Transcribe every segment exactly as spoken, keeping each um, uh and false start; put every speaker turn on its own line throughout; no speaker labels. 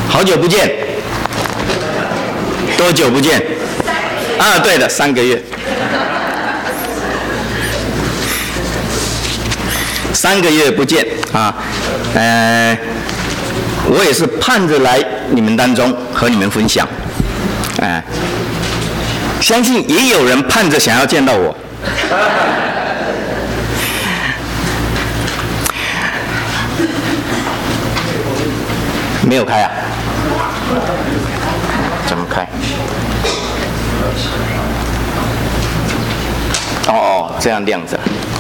好久不见，多久不见？啊，对了，三个月。三个月不见啊，呃，我也是盼着来你们当中和你们分享，哎、呃，相信也有人盼着想要见到我。没有开啊？怎么开？哦哦，这样亮着。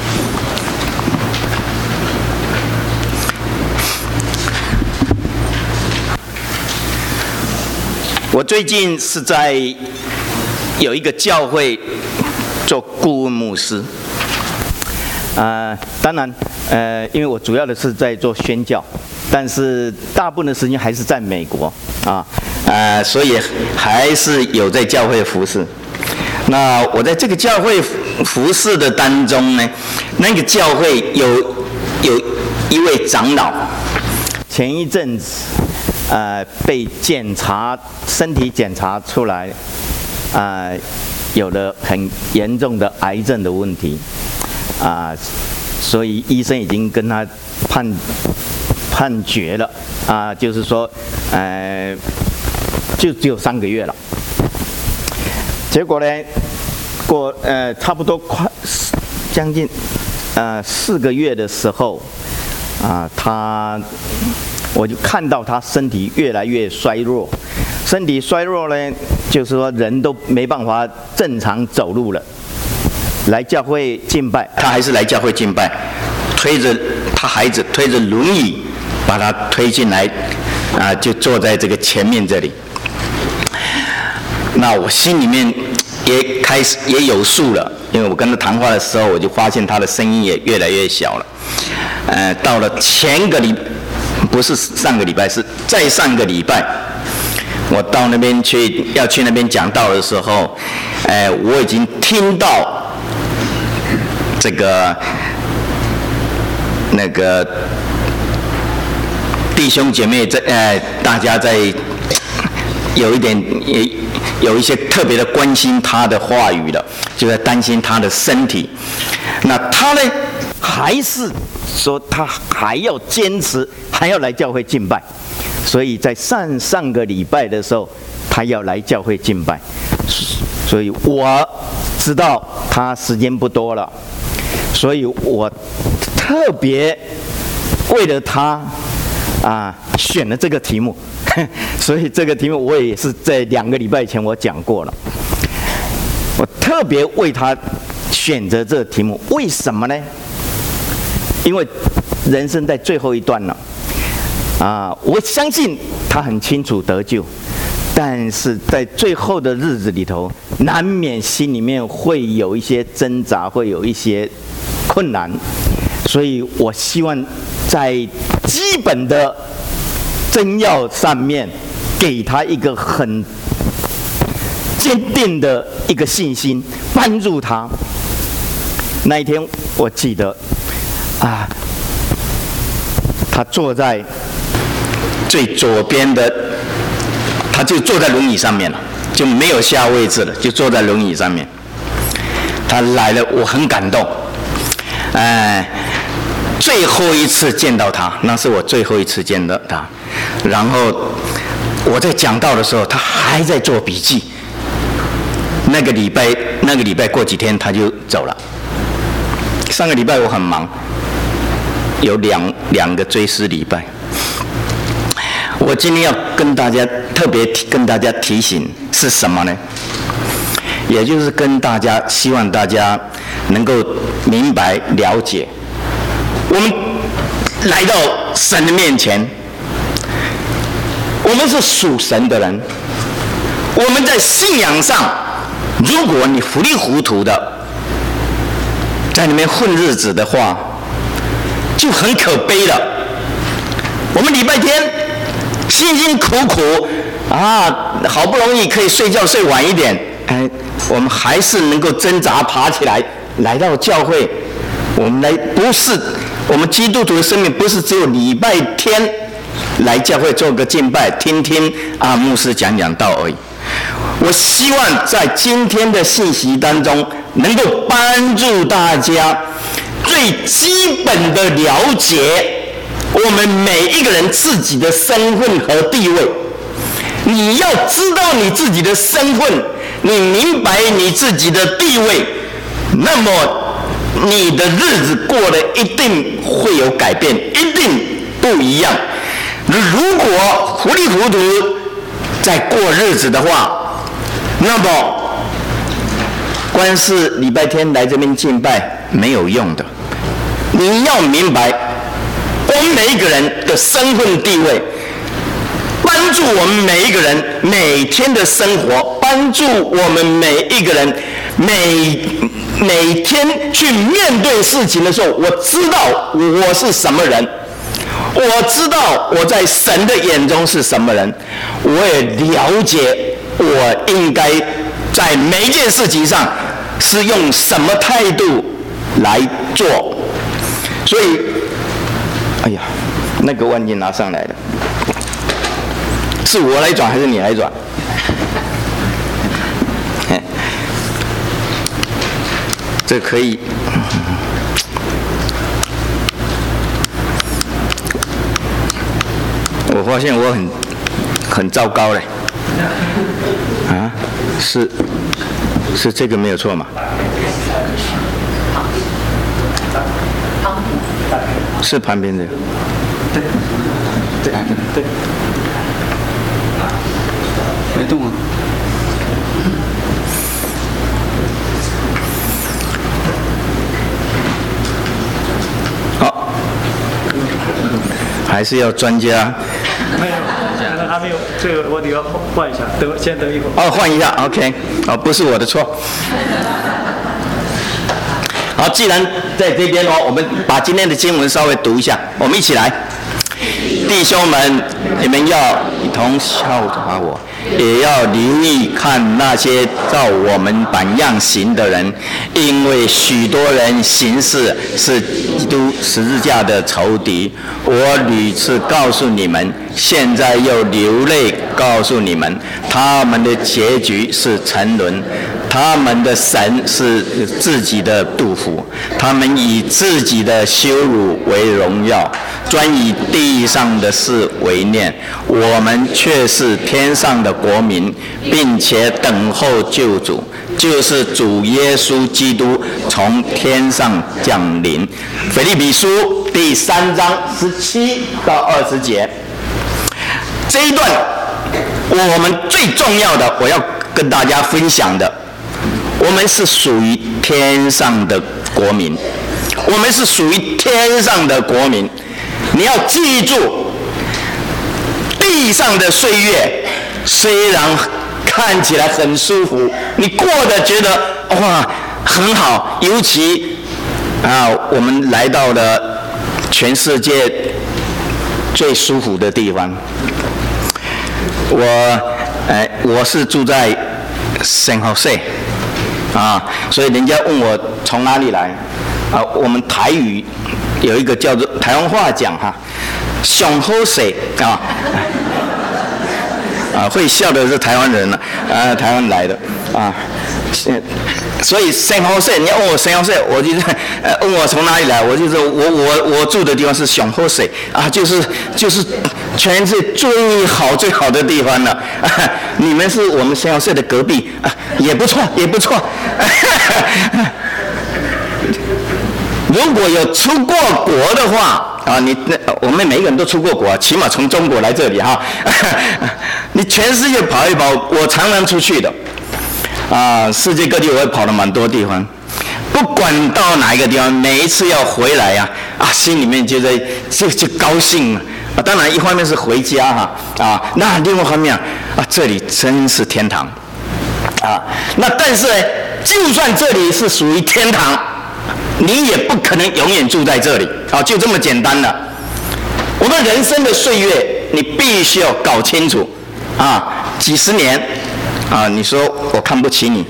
我最近是在有一个教会做顾问牧师，啊、呃，当然，呃，因为我主要的是在做宣教，但是大部分的时间还是在美国啊，呃，所以还是有在教会服侍。那我在这个教会服侍的当中呢，那个教会有有一位长老，前一阵子。呃，被检查身体检查出来，呃，有了很严重的癌症的问题，啊、呃，所以医生已经跟他判判决了，啊、呃，就是说，呃，就只有三个月了。结果呢，过呃差不多快将近呃四个月的时候，啊、呃，他。我就看到他身体越来越衰弱，身体衰弱呢，就是说人都没办法正常走路了。来教会敬拜，他还是来教会敬拜，推着他孩子推着轮椅把他推进来，啊，就坐在这个前面这里。那我心里面也开始也有数了，因为我跟他谈话的时候，我就发现他的声音也越来越小了。呃，到了前个礼拜。不是上个礼拜，是再上个礼拜，我到那边去要去那边讲道的时候，哎、呃，我已经听到这个那个弟兄姐妹在呃，大家在有一点也有一些特别的关心他的话语了，就在担心他的身体。那他呢，还是说他还要坚持。还要来教会敬拜，所以在上上个礼拜的时候，他要来教会敬拜，所以我知道他时间不多了，所以我特别为了他啊选了这个题目，所以这个题目我也是在两个礼拜前我讲过了，我特别为他选择这个题目，为什么呢？因为人生在最后一段了。啊，我相信他很清楚得救，但是在最后的日子里头，难免心里面会有一些挣扎，会有一些困难，所以我希望在基本的真要上面，给他一个很坚定的一个信心，帮助他。那一天我记得，啊，他坐在最左边的，他就坐在轮椅上面了，就没有下位置了，就坐在轮椅上面。他来了，我很感动。哎，最后一次见到他，那是我最后一次见到他。然后我在讲道的时候，他还在做笔记。那个礼拜，那个礼拜过几天他就走了。上个礼拜我很忙，有两两个追思礼拜。我今天要跟大家特别跟大家提醒是什么呢？也就是跟大家希望大家能够明白了解，我们来到神的面前，我们是属神的人，我们在信仰上，如果你糊里糊涂的在里面混日子的话，就很可悲了。我们礼拜天辛辛苦苦啊，好不容易可以睡觉睡晚一点，哎，我们还是能够挣扎爬起来来到教会。我们来不是我们基督徒的生命，不是只有礼拜天来教会做个敬拜，听听啊牧师讲讲道而已。我希望在今天的信息当中，能够帮助大家最基本的了解我们每一个人自己的身份和地位。你要知道你自己的身份，你明白你自己的地位，那么你的日子过得一定会有改变，一定不一样。如果糊里糊涂在过日子的话，那么光是礼拜天来这边敬拜没有用的。你要明白我们每一个人的身份地位，帮助我们每一个人每天的生活，帮助我们每一个人每每天去面对事情的时候，我知道我是什么人，我知道我在神的眼中是什么人，我也了解我应该在每一件事情上是用什么态度来做。所以哎呀，那个万金拿上来了，是我来转还是你来转？这可以，我发现我很很糟糕嘞。啊，是是这个没有错嘛？是旁边的。对对对，没动啊。好，还是要专家。
没有，还没有，这个我得要换一下，等先等一会儿。
哦，换一下 ，OK， 哦，不是我的错。好，既然在这边哦，我们把今天的经文稍微读一下，我们一起来。弟兄们，你们要一同效法我，也要留意看那些照我们榜样行的人，因为许多人行事是基督十字架的仇敌。我屡次告诉你们，现在又流泪告诉你们，他们的结局是沉沦。他们的神是自己的杜甫，他们以自己的羞辱为荣耀，专以地上的事为念。我们却是天上的国民，并且等候救主，就是主耶稣基督从天上降临。腓立比书第三章十七到二十节，这一段我们最重要的，我要跟大家分享的。我们是属于天上的国民，我们是属于天上的国民。你要记住，地上的岁月虽然看起来很舒服，你过得觉得哇很好，尤其啊，我们来到了全世界最舒服的地方。我哎，我是住在San Jose。啊，所以人家问我从哪里来，啊，我们台语有一个叫做台湾话讲哈，上好势啊，啊，会笑的是台湾人了，啊，台湾来的啊，所以San Jose，你要问我San Jose，我就是呃问我从哪里来，我就说我我我住的地方是上好势啊，就是就是全是最好最好的地方了。啊、你们是我们San Jose的隔壁啊，也不错也不错。如果有出过国的话啊，你那我们每一个人都出过国，起码从中国来这里哈，你全世界跑一跑，我常常出去的。啊，世界各地我也跑了蛮多地方，不管到哪一个地方，每一次要回来呀、啊，啊，心里面就在就就高兴啊。啊，当然一方面是回家哈，啊，那另外一方面啊，啊，这里真是天堂，啊，那但是呢，就算这里是属于天堂，你也不可能永远住在这里，啊，就这么简单了。我们人生的岁月，你必须要搞清楚，啊，几十年。啊，你说我看不起你，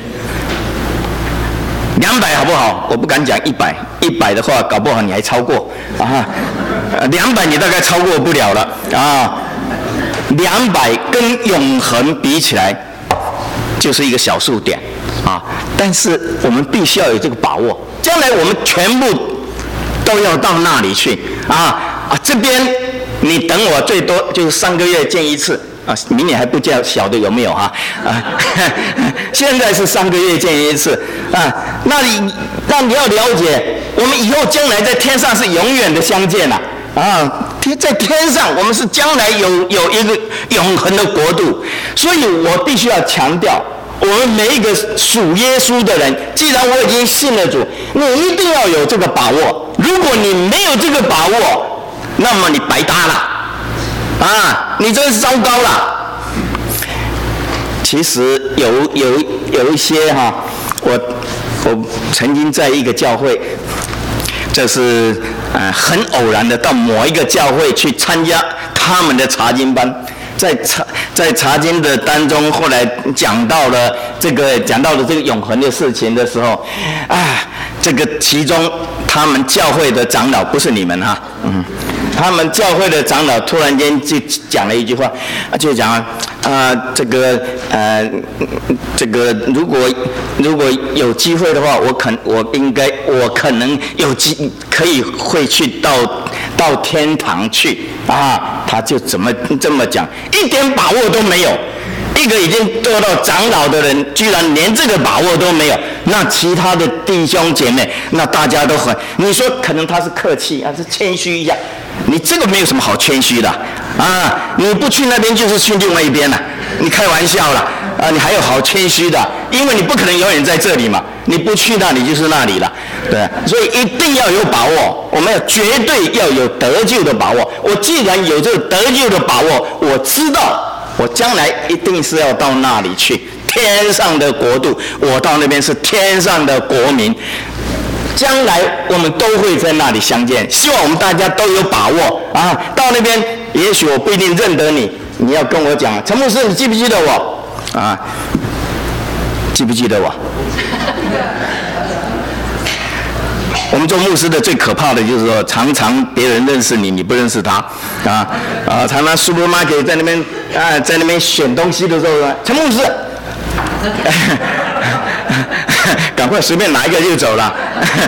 两百好不好？我不敢讲一百，一百的话，搞不好你还超过啊。 两百你大概超过不了了啊。两百跟永恒比起来，就是一个小数点啊。但是我们必须要有这个把握，将来我们全部都要到那里去啊啊！这边你等我最多就是三个月见一次啊，明年还不叫晓得有没有哈啊？现在是三个月见一次啊。那你那你要了解，我们以后将来在天上是永远的相见了。啊，天在天上，我们是将来有有一个永恒的国度，所以我必须要强调，我们每一个属耶稣的人，既然我已经信了主，你一定要有这个把握。如果你没有这个把握，那么你白搭了，啊，你真是糟糕了。其实有有有一些哈，我我曾经在一个教会。这是呃很偶然的，到某一个教会去参加他们的查经班，在查在查经的当中，后来讲到了这个讲到了这个永恒的事情的时候，啊，这个其中他们教会的长老不是你们哈，嗯，他们教会的长老突然间就讲了一句话，就讲啊、呃，这个呃这个如果如果有机会的话，我肯我应该我可能有机可以会去到到天堂去啊，他就怎么这么讲，一点把握都没有。一个已经做到长老的人，居然连这个把握都没有，那其他的弟兄姐妹，那大家都很，你说可能他是客气，还是谦虚一下？你这个没有什么好谦虚的啊！你不去那边就是去另外一边了，你开玩笑了啊！你还有好谦虚的，因为你不可能永远在这里嘛，你不去那里就是那里了，对，所以一定要有把握，我们要绝对要有得救的把握。我既然有这个得救的把握，我知道。我将来一定是要到那里去，天上的国度，我到那边是天上的国民，将来我们都会在那里相见。希望我们大家都有把握啊！到那边，也许我不一定认得你，你要跟我讲，陈牧师，你记不记得我？啊，记不记得我？我们做牧师的最可怕的就是说，常常别人认识你，你不认识他，啊啊，常常 supermarket 在那边啊，在那边选东西的时候说，陈牧师，赶快随便拿一个就走了。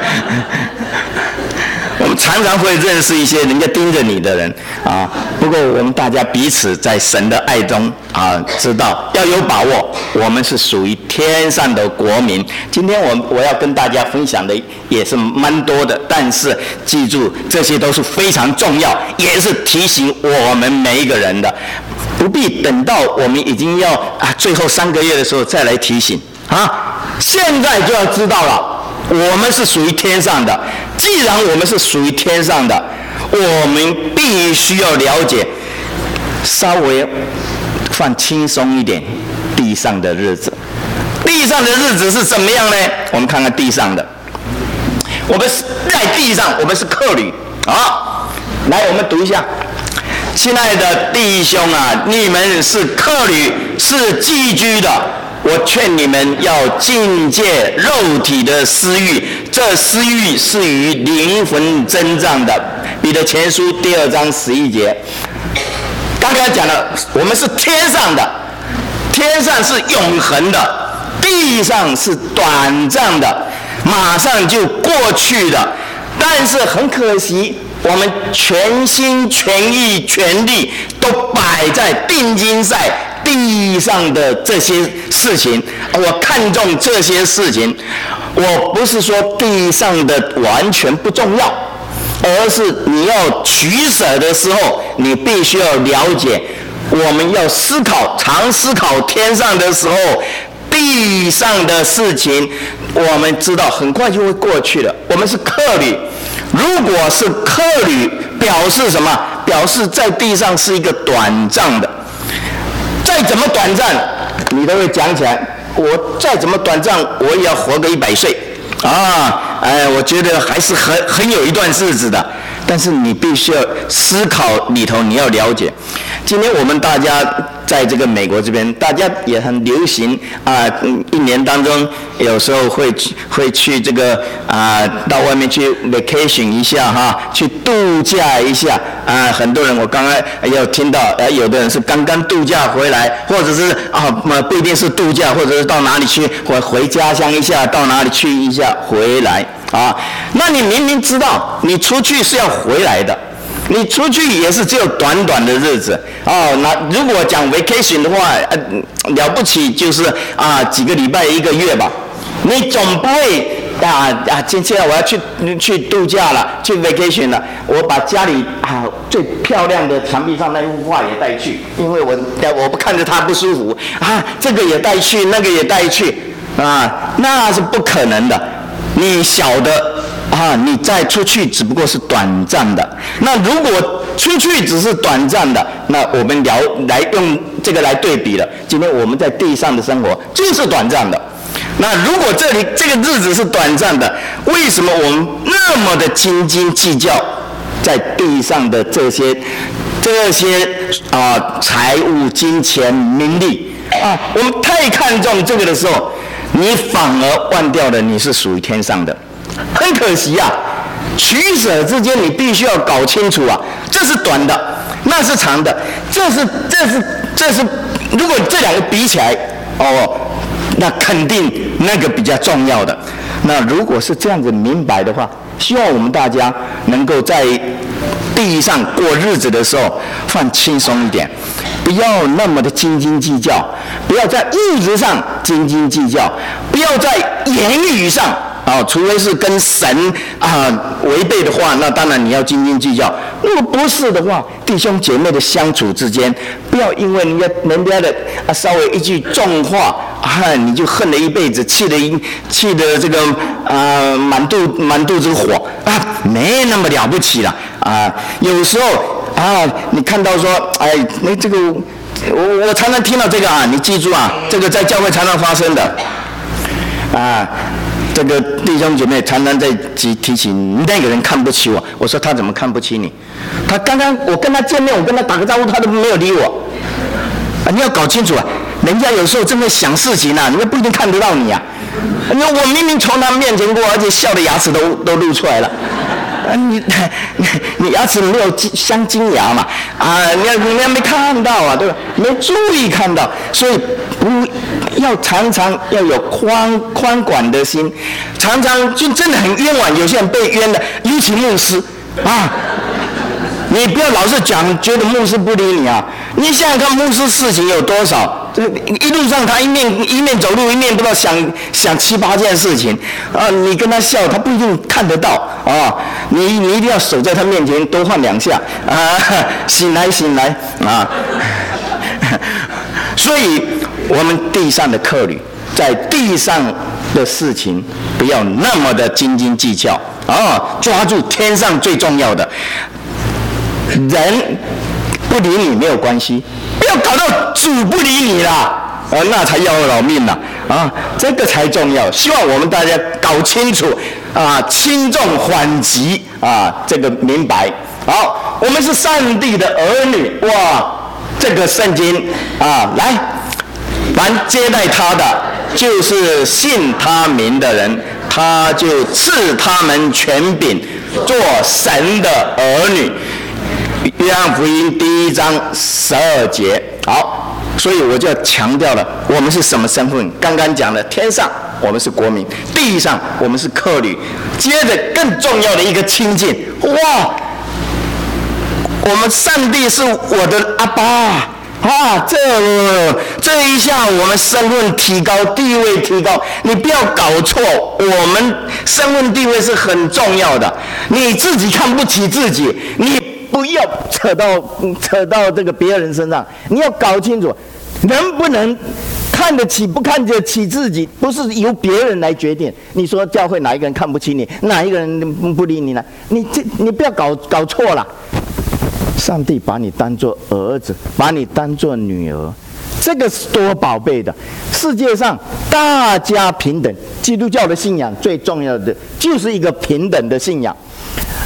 我们常常会认识一些人家盯着你的人啊，不过我们大家彼此在神的爱中啊，知道要有把握，我们是属于天上的国民。今天我我要跟大家分享的也是蛮多的，但是记住这些都是非常重要，也是提醒我们每一个人的，不必等到我们已经要啊最后三个月的时候再来提醒啊，现在就要知道了。我们是属于天上的，既然我们是属于天上的，我们必须要了解，稍微放轻松一点，地上的日子。地上的日子是怎么样呢？我们看看地上的，我们是在地上，我们是客旅啊。来，我们读一下，亲爱的弟兄啊，你们是客旅，是寄居的。我劝你们要禁戒肉体的私欲，这私欲是与灵魂征战的。彼得前书第二章十一节，刚刚讲了，我们是天上的，天上是永恒的，地上是短暂的，马上就过去的。但是很可惜，我们全心全意全力都摆在定睛在地上的这些事情，我看重这些事情。我不是说地上的完全不重要，而是你要取舍的时候，你必须要了解，我们要思考，常思考天上的时候，地上的事情，我们知道很快就会过去了。我们是客旅，如果是客旅，表示什么？表示在地上是一个短暂的。再怎么短暂，你都会讲起来。我再怎么短暂，我也要活个一百岁啊！哎，我觉得还是很很有一段日子的。 但是你必须要思考里头，你要了解。今天我们大家在这个美国这边，大家也很流行啊、呃，一年当中有时候会会去这个啊、呃，到外面去 vacation 一下哈，去度假一下啊、呃。很多人我刚刚也有听到，呃，有的人是刚刚度假回来，或者是啊，不一定是度假，或者是到哪里去，或回家乡一下，到哪里去一下回来啊。那你明明知道你出去是要回来的。你出去也是只有短短的日子哦。那如果讲 vacation 的话，呃，了不起就是啊几个礼拜一个月吧。你总不会啊啊，今天我要去去度假了，去 vacation 了，我把家里啊最漂亮的墙壁上那幅画也带去，因为我我不看着它不舒服啊，这个也带去，那个也带去啊，那是不可能的。你晓得。啊，你再出去只不过是短暂的。那如果出去只是短暂的，那我们聊来用这个来对比了。今天我们在地上的生活就是短暂的。那如果这里这个日子是短暂的，为什么我们那么的斤斤计较在地上的这些这些啊、呃、财物、金钱、名利啊？我们太看重这个的时候，你反而忘掉了你是属于天上的。很可惜啊，取舍之间你必须要搞清楚啊，这是短的，那是长的，这是这是这是，如果这两个比起来，哦，那肯定那个比较重要的。那如果是这样子明白的话，希望我们大家能够在地上过日子的时候放轻松一点，不要那么的斤斤计较，不要在物质上斤斤计较，不要在言语上。啊、哦，除非是跟神啊违背的话，那当然你要斤斤计较。如果不是的话，弟兄姐妹的相处之间，不要因为人家人家的啊稍微一句重话啊，你就恨了一辈子，气得气得这个啊满肚满肚子火啊，没那么了不起了啊。有时候啊，你看到说，哎，那这个我我常常听到这个啊，你记住啊，这个在教会常常发生的啊。这个弟兄姐妹常常在提提醒那个人看不起我，我说他怎么看不起你？他刚刚我跟他见面，我跟他打个招呼，他都没有理我。啊，你要搞清楚啊，人家有时候正在想事情啊，人家不一定看得到你啊。你我明明从他面前过，而且笑的牙齿都都露出来了。啊，你你你牙齿没有镶金牙嘛？啊，你要你要没看到啊，对吧？没注意看到，所以不要常常要有宽宽广的心，常常就真的很冤枉。有些人被冤的，尤其牧师啊，你不要老是讲，觉得牧师不理你啊。你想想看，牧师事情有多少？这一路上他一面一面走路，一面不知道想想七八件事情啊！你跟他笑，他不一定看得到啊！你你一定要守在他面前，多晃两下啊！醒来醒来啊！所以，我们地上的客旅，在地上的事情，不要那么的斤斤计较啊！抓住天上最重要的。人不理你没有关系，不要搞到主不理你啦，啊，那才要老命啦，啊，这个才重要。希望我们大家搞清楚啊，轻重缓急啊，这个明白。好，我们是上帝的儿女，哇，这个圣经啊，来，凡接待他的，就是信他名的人，他就赐他们权柄，做神的儿女。约翰福音第一章十二节，好，所以我就强调了，我们是什么身份？刚刚讲了，天上我们是国民，地上我们是客旅。接着更重要的一个亲近，哇，我们上帝是我的阿爸啊！这这一下我们身份提高，地位提高。你不要搞错，我们身份地位是很重要的。你自己看不起自己，你不要扯到扯到这个别人身上，你要搞清楚，能不能看得起不看得起自己，不是由别人来决定。你说教会哪一个人看不起你，哪一个人不理你呢？你这你不要搞搞错了。上帝把你当作儿子，把你当作女儿，这个是多宝贝的。世界上大家平等，基督教的信仰最重要的就是一个平等的信仰。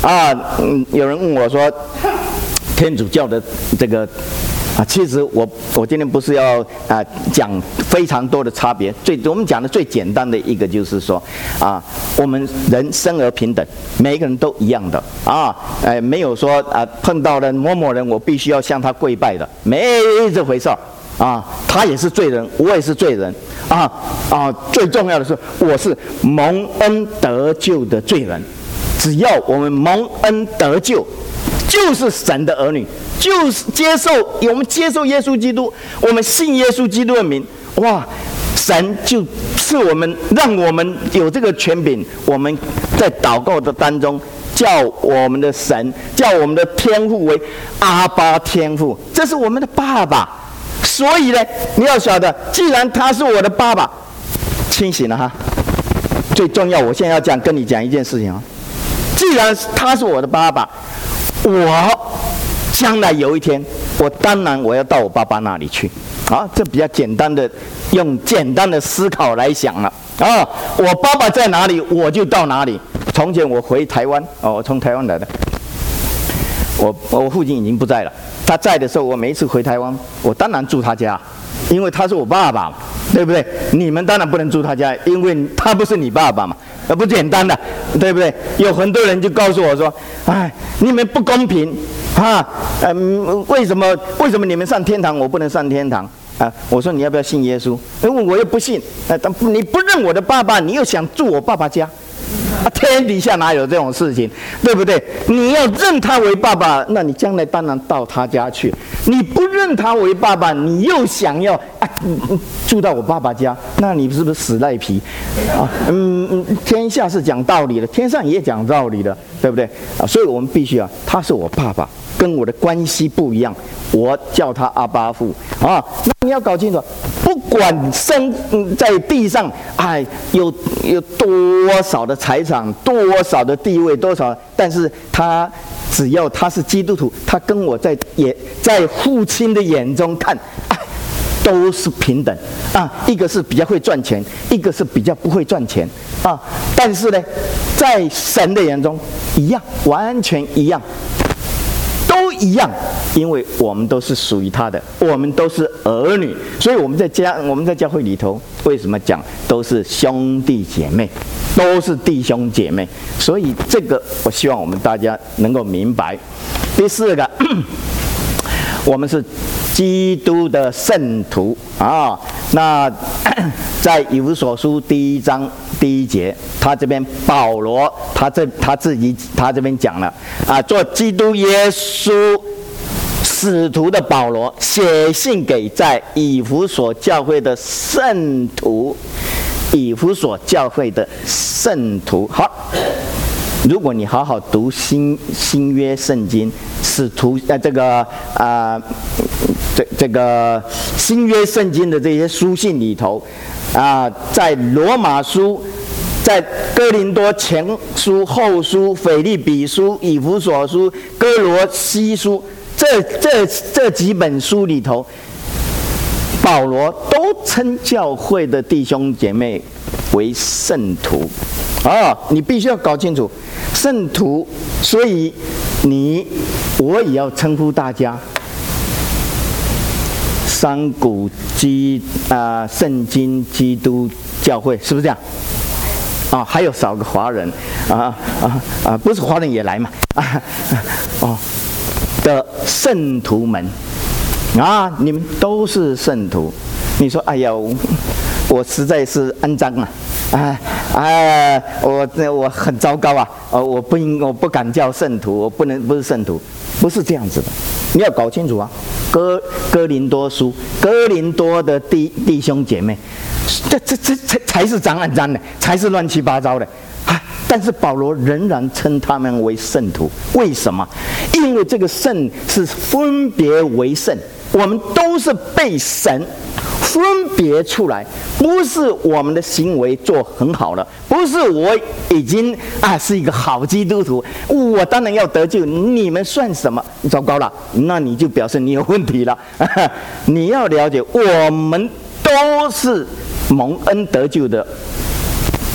啊，嗯，有人问我说，天主教的这个啊，其实我我今天不是要啊讲非常多的差别，最我们讲的最简单的一个就是说啊，我们人生而平等，每一个人都一样的啊，哎，没有说啊碰到了某某人我必须要向他跪拜的，没这回事啊，他也是罪人，我也是罪人啊啊，最重要的是我是蒙恩得救的罪人，只要我们蒙恩得救，就是神的儿女。就是接受我们接受耶稣基督，我们信耶稣基督的名，哇！神就赐我们，让我们有这个权柄。我们在祷告的当中，叫我们的神，叫我们的天父为阿爸天父，这是我们的爸爸。所以呢，你要晓得，既然他是我的爸爸，清醒了哈。最重要，我现在要讲跟你讲一件事情啊。既然他是我的爸爸，我将来有一天，我当然我要到我爸爸那里去，啊，这比较简单的，用简单的思考来想了啊。我爸爸在哪里，我就到哪里。从前我回台湾，哦，我从台湾来的，我我父亲已经不在了。他在的时候，我每一次回台湾，我当然住他家，因为他是我爸爸嘛，对不对？你们当然不能住他家，因为他不是你爸爸嘛。呃，不简单的，对不对？有很多人就告诉我说：“哎，你们不公平啊！嗯，为什么为什么你们上天堂，我不能上天堂啊？”我说：“你要不要信耶稣？”因为我又不信。呃，你不认我的爸爸，你又想住我爸爸家，啊，天底下哪有这种事情，对不对？你要认他为爸爸，那你将来当然到他家去。你不认他为爸爸，你又想要啊住到我爸爸家，那你是不是死赖皮啊？嗯嗯，天下是讲道理的，天上也讲道理的，对不对啊？所以我们必须啊，他是我爸爸，跟我的关系不一样，我叫他阿爸父啊。那你要搞清楚，不管生在地上，哎，有有多少的财产，多少的地位，多少，但是他只要他是基督徒，他跟我在也在父亲的眼中看，哎，都是平等啊。一个是比较会赚钱，一个是比较不会赚钱啊。但是呢，在神的眼中一样，完全一样。都一样，因为我们都是属于他的，我们都是儿女，所以我们在家我们在教会里头，为什么讲都是兄弟姐妹，都是弟兄姐妹？所以这个我希望我们大家能够明白。第四个，我们是基督的圣徒啊。那在以弗所书第一章第一节，他这边保罗他这他自己他这边讲了啊，做基督耶稣使徒的保罗写信给在以弗所教会的圣徒，以弗所教会的圣徒。好，如果你好好读新新约圣经，使徒呃这个啊、呃、这这个新约圣经的这些书信里头啊、呃，在罗马书、在哥林多前书、后书、腓立比书、以弗所书、哥罗西书这这这几本书里头，保罗都称教会的弟兄姐妹为圣徒。哦，你必须要搞清楚圣徒，所以你我也要称呼大家三股基啊、呃、圣经基督教会，是不是这样？啊，还有少个华人啊啊啊，不是华人也来嘛啊哦的圣徒们啊，你们都是圣徒。你说，哎呀，我实在是肮脏啊！哎哎，我我很糟糕啊！哦，我不应，我不敢叫圣徒，我不能不是圣徒，不是这样子的。你要搞清楚啊！哥哥林多书，哥林多的弟弟兄姐妹，这这这这才是脏肮脏的，才是乱七八糟的啊！但是保罗仍然称他们为圣徒，为什么？因为这个圣是分别为圣，我们都是被神分别出来，不是我们的行为做很好了，不是我已经啊是一个好基督徒，我当然要得救，你们算什么？糟糕了，那你就表示你有问题了。你要了解，我们都是蒙恩得救的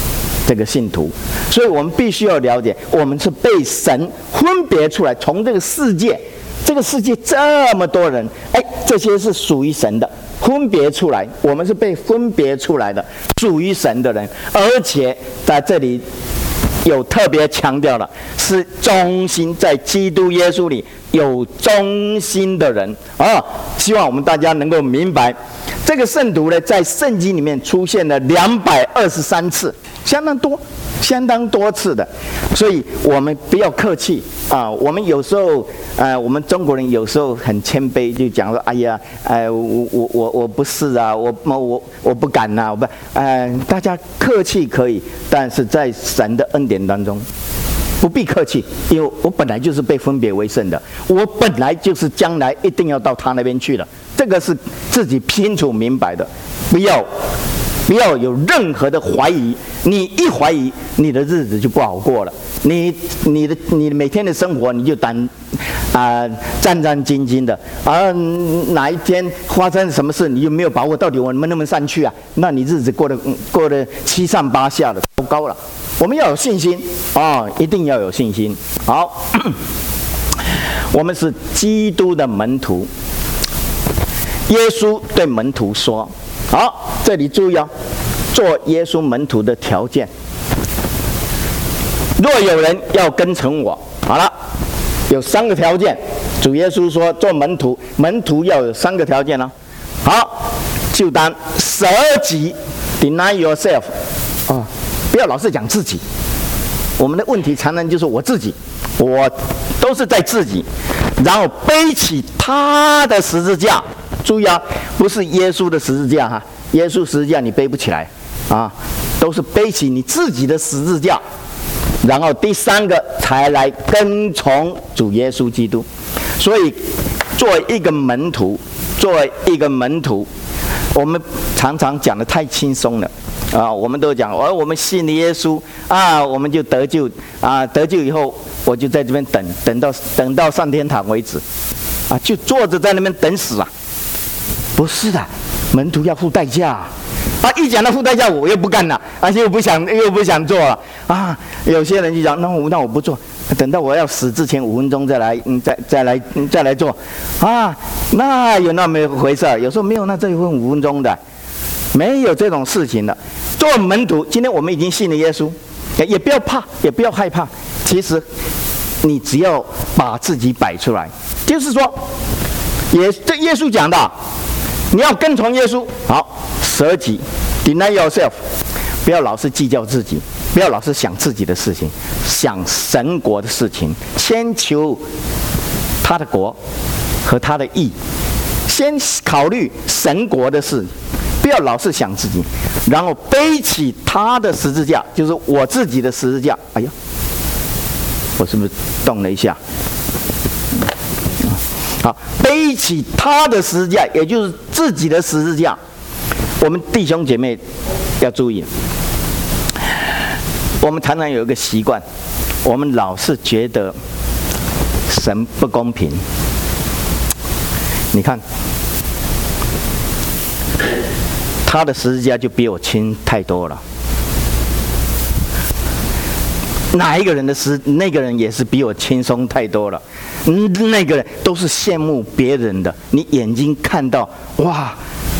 这个信徒，所以我们必须要了解，我们是被神分别出来，从这个世界，这个世界这么多人，哎，这些是属于神的，分别出来，我们是被分别出来的，属于神的人，而且在这里有特别强调了，是忠心在基督耶稣里有忠心的人啊！希望我们大家能够明白，这个圣徒呢，在圣经里面出现了两百二十三次，相当多，相当多次的。所以我们不要客气啊！我们有时候，呃，我们中国人有时候很谦卑，就讲说：“哎呀，哎、呃，我我我我不是啊，我我我不敢呐、啊，我不……呃，大家客气可以，但是在神的恩典当中。”不必客气，因为我本来就是被分别为圣的，我本来就是将来一定要到他那边去了，这个是自己清楚明白的，不要不要有任何的怀疑，你一怀疑，你的日子就不好过了，你你的你每天的生活你就胆啊、呃、战战兢兢的，而哪一天发生什么事，你就没有把握，到底我们能不能上去啊？那你日子过得过得七上八下的，糟糕了。我们要有信心啊、哦，一定要有信心。好，我们是基督的门徒。耶稣对门徒说：“好，这里注意啊，做耶稣门徒的条件。若有人要跟从我，好了，有三个条件。主耶稣说，做门徒，门徒要有三个条件呢、啊。好，就当舍己 ，deny yourself， 啊。”不要老是讲自己，我们的问题常常就是我自己，我都是在自己，然后背起他的十字架。注意啊，不是耶稣的十字架哈，耶稣十字架你背不起来啊，都是背起你自己的十字架，然后第三个才来跟从主耶稣基督。所以，作为一个门徒，作为一个门徒，我们常常讲得太轻松了。啊，我们都讲，而我们信了耶稣啊，我们就得救啊，得救以后，我就在这边等，等到等到上天堂为止，啊，就坐着在那边等死啊？不是的，门徒要付代价啊！啊一讲到付代价，我又不干了，而且又不想又不想做了啊！有些人就讲，那我那我不做，等到我要死之前五分钟再来，嗯，再再来、嗯、再来做啊！那有那么回事？有时候没有那这一分五分钟的。没有这种事情的。做门徒，今天我们已经信了耶稣，也不要怕，也不要害怕。其实，你只要把自己摆出来，就是说，也这耶稣讲的，你要跟从耶稣，好，舍己 ，deny yourself， 不要老是计较自己，不要老是想自己的事情，想神国的事情，先求他的国和他的义，先考虑神国的事。不要老是想自己，然后背起他的十字架，就是我自己的十字架。哎呀，我是不是动了一下？好，背起他的十字架，也就是自己的十字架。我们弟兄姐妹要注意，我们常常有一个习惯，我们老是觉得神不公平。你看。他的十字架就比我轻太多了。哪一个人的十，那个人也是比我轻松太多了。嗯，那个人都是羡慕别人的，你眼睛看到哇，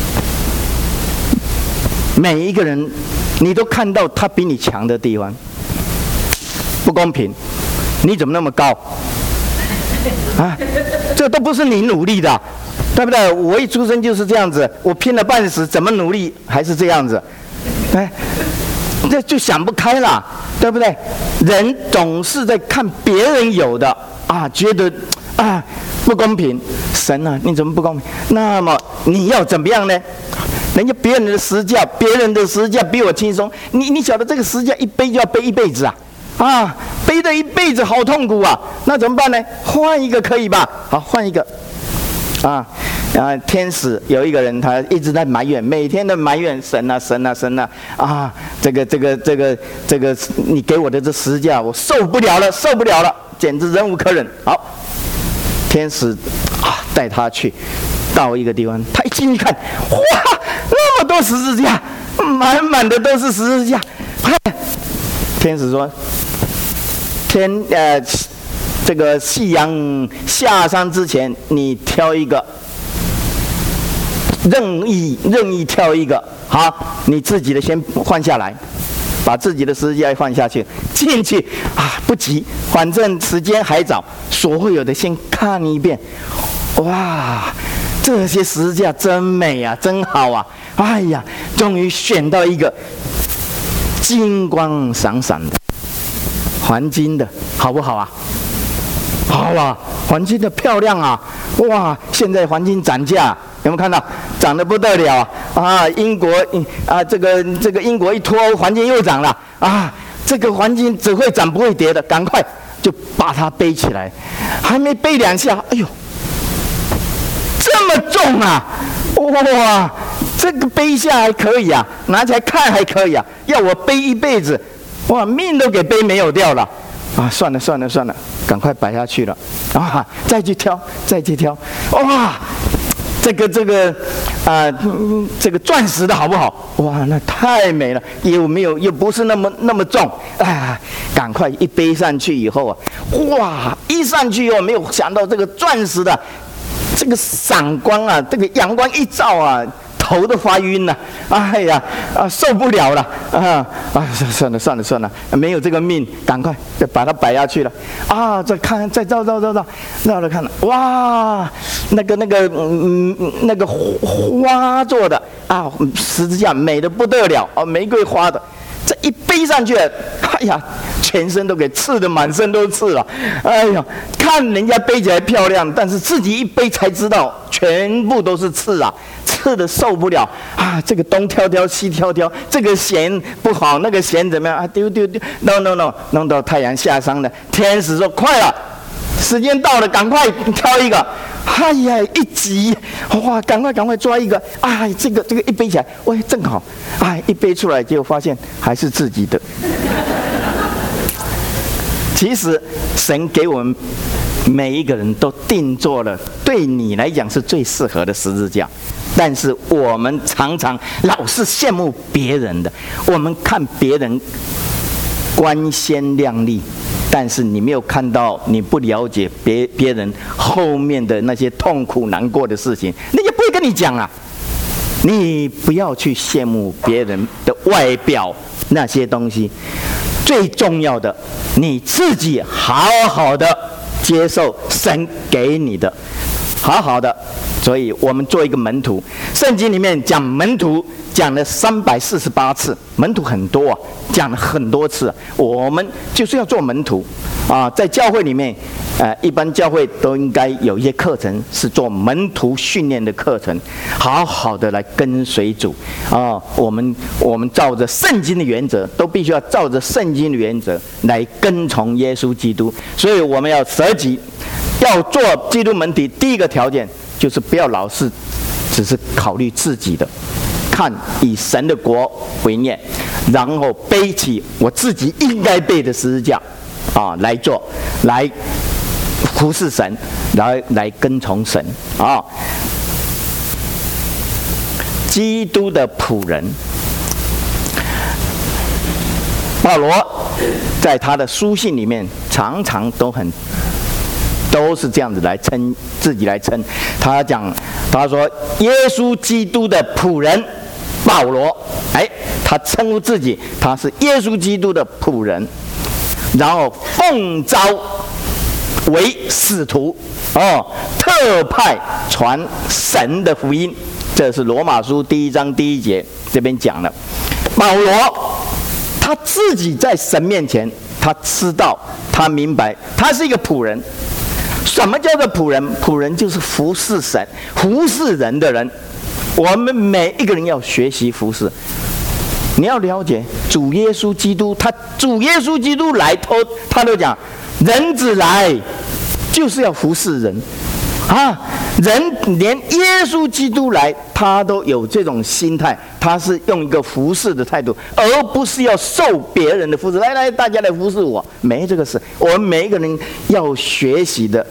每一个人你都看到他比你强的地方，不公平。你怎么那么高？啊，这都不是你努力的。对不对？我一出生就是这样子，我拼了半死，怎么努力还是这样子？哎，这就想不开了，对不对？人总是在看别人有的啊，觉得啊不公平。神啊，你怎么不公平？那么你要怎么样呢？人家别人的十字架，别人的十字架比我轻松，你你晓得这个十字架一背就要背一辈子啊！啊，背了一辈子好痛苦啊！那怎么办呢？换一个可以吧？好，换一个。啊，然后天使有一个人，他一直在埋怨，每天都埋怨神啊，神啊，神啊，啊，这个这个这个这个，你给我的这十字架，我受不了了，受不了了，简直忍无可忍。好，天使啊带他去到一个地方，他一进去看，哇，那么多十字架，满满的都是十字架， 天使说：“天呃，这个夕阳下山之前，你挑一个，任意任意挑一个，好，你自己的先换下来。”把自己的十字架放下去，进去啊，不急，反正时间还早，所有的先看一遍。哇，这些十字架真美啊，真好啊！哎呀，终于选到一个金光闪闪的黄金的，好不好啊？好啊，黄金的漂亮啊！哇，现在黄金涨价，有没有看到？涨得不得了啊！啊，英国啊，这个这个英国一拖，黄金又涨了啊！这个黄金只会涨不会跌的，赶快就把它背起来，还没背两下，哎呦，这么重啊！哇，这个背下还可以啊，拿起来看还可以啊，要我背一辈子，哇，命都给背没有掉了啊！算了算了算了，赶快摆下去了啊！再去挑，再去挑，哇！这个这个啊、呃，这个钻石的好不好？哇，那太美了，有没有？又不是那么那么重，哎，赶快一背上去以后啊，哇，一上去以后没有想到这个钻石的这个闪光啊，这个阳光一照啊，头都发晕了，哎呀啊，受不了了啊啊！算了算了算了，没有这个命，赶快再把它摆下去了啊！再看，再照照照照，绕着看了，哇，那个那个嗯那个花做的啊，十字架美得不得了啊，玫瑰花的，这一背上去，哎呀，全身都给刺得满身都刺了，哎呀，看人家背起来漂亮，但是自己一背才知道，全部都是刺啊！刺的受不了啊！这个东挑挑西挑挑，这个弦不好，那个弦怎么样啊？丢丢丢 ！No No No！ 弄到太阳下山了。天使说：“快了，时间到了，赶快挑一个。”哎呀，一急，哇，赶快赶快抓一个！哎，这个这个一背起来，喂，正好，哎，一背出来，结果发现还是自己的。其实神给我们每一个人都定做了，对你来讲是最适合的十字架。但是我们常常老是羡慕别人的，我们看别人光鲜亮丽，但是你没有看到，你不了解别别人后面的那些痛苦难过的事情，人家不会跟你讲啊。你不要去羡慕别人的外表那些东西，最重要的，你自己好好的接受神给你的，好好的。所以我们做一个门徒，圣经里面讲门徒讲了三百四十八次，门徒很多啊，讲了很多次。我们就是要做门徒啊，在教会里面，呃，一般教会都应该有一些课程是做门徒训练的课程，好好的来跟随主啊。我们我们照着圣经的原则，都必须要照着圣经的原则来跟从耶稣基督。所以我们要舍己，要做基督门徒，第一个条件就是不要老是只是考虑自己的，看以神的国为念，然后背起我自己应该背的十字架啊来做，来服侍神，来来跟从神啊。基督的仆人保罗在他的书信里面常常都很都是这样子来称自己来称，他讲他说耶稣基督的仆人保罗，哎，他称呼自己他是耶稣基督的仆人，然后奉召为使徒哦，特派传神的福音，这是罗马书第一章第一节这边讲了。保罗他自己在神面前，他知道，他明白，他是一个仆人。什么叫做仆人？仆人就是服侍神、服侍人的人。我们每一个人要学习服侍。你要了解主耶稣基督，他主耶稣基督来，他他都讲，人子来就是要服侍人啊。人连耶稣基督来，他都有这种心态，他是用一个服侍的态度，而不是要受别人的服侍。来来，大家来服侍我，没这个事。我们每一个人要学习的，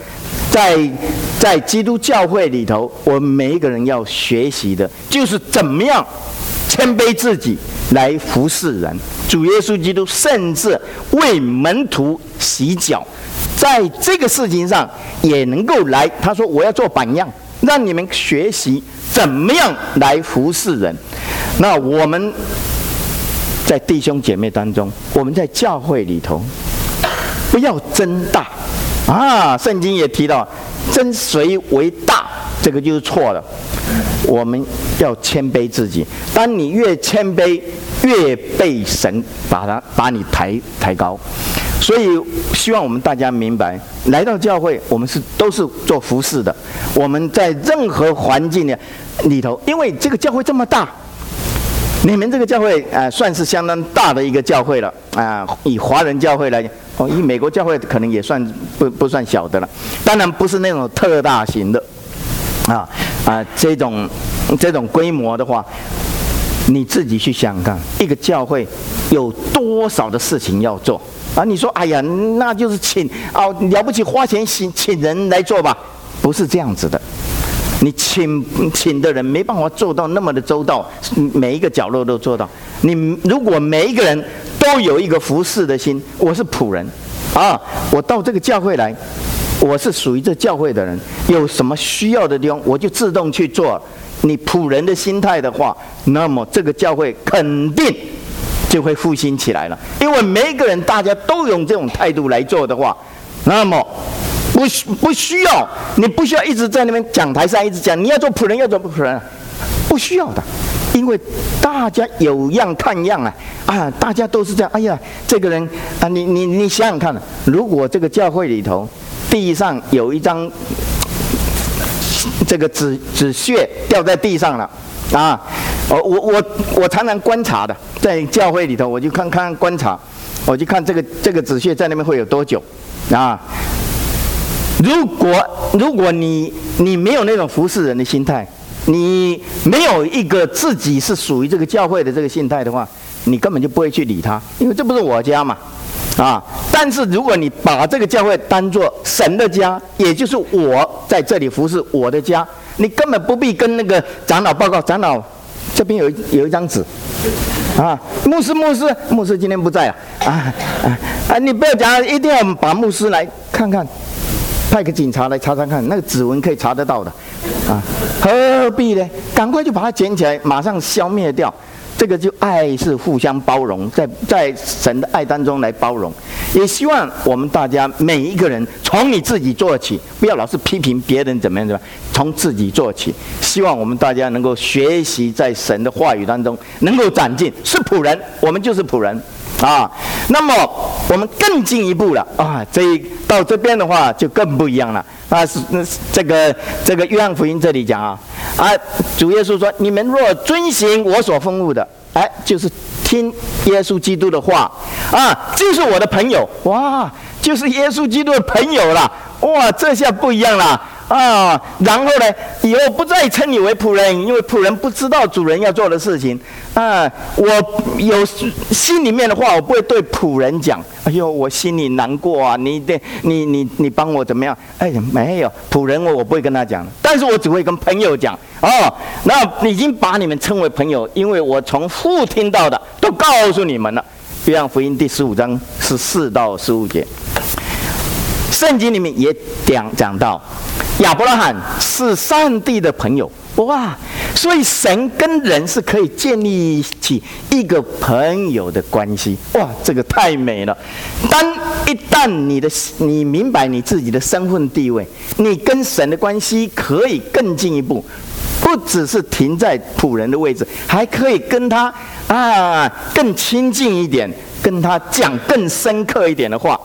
在在基督教会里头，我们每一个人要学习的，就是怎么样谦卑自己来服侍人。主耶稣基督甚至为门徒洗脚，在这个事情上也能够来，他说我要做榜样，让你们学习怎么样来服侍人。那我们在弟兄姐妹当中，我们在教会里头，不要争大啊！圣经也提到，争谁为大，这个就是错了。我们要谦卑自己。当你越谦卑，越被神把它把你抬抬高。所以希望我们大家明白，来到教会，我们是都是做服侍的。我们在任何环境里里头，因为这个教会这么大。你们这个教会啊、呃，算是相当大的一个教会了啊、呃。以华人教会来讲，哦，以美国教会可能也算不不算小的了。当然不是那种特大型的，啊啊、呃，这种这种规模的话，你自己去想想看，一个教会有多少的事情要做啊？你说，哎呀，那就是请哦了不起，花钱请请人来做吧？不是这样子的。你请请的人没办法做到那么的周到，每一个角落都做到。你如果每一个人都有一个服侍的心，我是仆人啊，我到这个教会来，我是属于这教会的人，有什么需要的地方，我就自动去做。你仆人的心态的话，那么这个教会肯定就会复兴起来了。因为每一个人大家都用这种态度来做的话，那么。不不需要，你不需要一直在那边讲台上一直讲，你要做仆人，要做仆人，不需要的，因为大家有样看样啊啊，大家都是这样。哎呀，这个人啊，你你你想想看，如果这个教会里头地上有一张这个纸纸屑掉在地上了啊，我我我我常常观察的，在教会里头，我就看看观察，我就看这个这个纸屑在那边会有多久啊。如果如果你你没有那种服侍人的心态，你没有一个自己是属于这个教会的这个心态的话，你根本就不会去理他，因为这不是我家嘛，啊！但是如果你把这个教会当作神的家，也就是我在这里服侍我的家，你根本不必跟那个长老报告，长老这边有一有一张纸，啊，牧师牧师牧师今天不在啊，啊啊啊！你不要讲，一定要把牧师来看看。派个警察来查查看，那个指纹可以查得到的，啊，何必呢？赶快就把它捡起来，马上消灭掉。这个就爱是互相包容，在在神的爱当中来包容。也希望我们大家每一个人从你自己做起，不要老是批评别人怎么样怎么样，从自己做起。希望我们大家能够学习在神的话语当中能够长进，是仆人，我们就是仆人。啊，那么我们更进一步了啊！这到这边的话就更不一样了啊！是这个这个约翰福音这里讲啊啊，主耶稣说：“你们若遵行我所吩咐的，哎，就是听耶稣基督的话啊，就是我的朋友哇，就是耶稣基督的朋友了哇！这下不一样了。”啊，然后呢，以后不再称你为仆人，因为仆人不知道主人要做的事情。啊，我有心里面的话，我不会对仆人讲。哎呦，我心里难过啊！你得，你你你帮我怎么样？哎呀，没有仆人我我不会跟他讲，但是我只会跟朋友讲。哦，那已经把你们称为朋友，因为我从父听到的都告诉你们了。约翰福音第十五章十四到十五节，圣经里面也讲讲到。亚伯拉罕是上帝的朋友哇，所以神跟人是可以建立起一个朋友的关系哇，这个太美了。当一旦你的你明白你自己的身份地位，你跟神的关系可以更进一步，不只是停在仆人的位置，还可以跟他啊更亲近一点，跟他讲更深刻一点的话。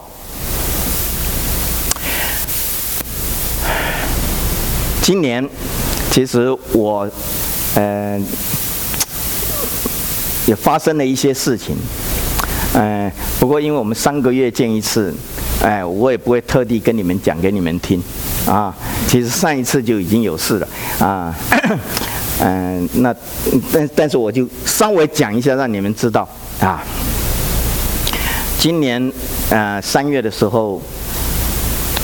今年，其实我，呃，也发生了一些事情，呃，不过因为我们三个月见一次，哎、呃，我也不会特地跟你们讲给你们听，啊，其实上一次就已经有事了，啊，嗯、呃，那但但是我就稍微讲一下，让你们知道啊，今年呃三月的时候。